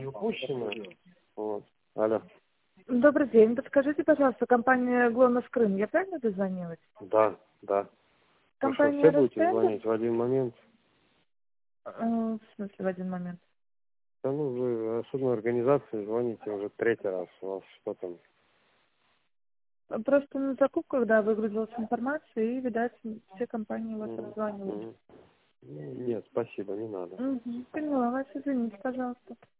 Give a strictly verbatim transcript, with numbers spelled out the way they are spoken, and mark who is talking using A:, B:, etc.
A: выпущено. Вот. Алло.
B: Добрый день. Подскажите, пожалуйста, компания «Глонасс Крым». Я правильно дозвонилась?
A: Да, да. Вы что,
B: Компания
A: все будете
B: «Ростендер»?
A: звонить в один момент?
B: Э, В смысле, в один момент?
A: Да ну, вы особой организации звоните уже третий раз. У вас что там?
B: Просто на закупках, да, выгрузилась информация, и, видать, все компании вас
A: М,
B: обзванивают.
A: м. Нет, спасибо, не надо.
B: Угу. Поняла вас, извините, пожалуйста.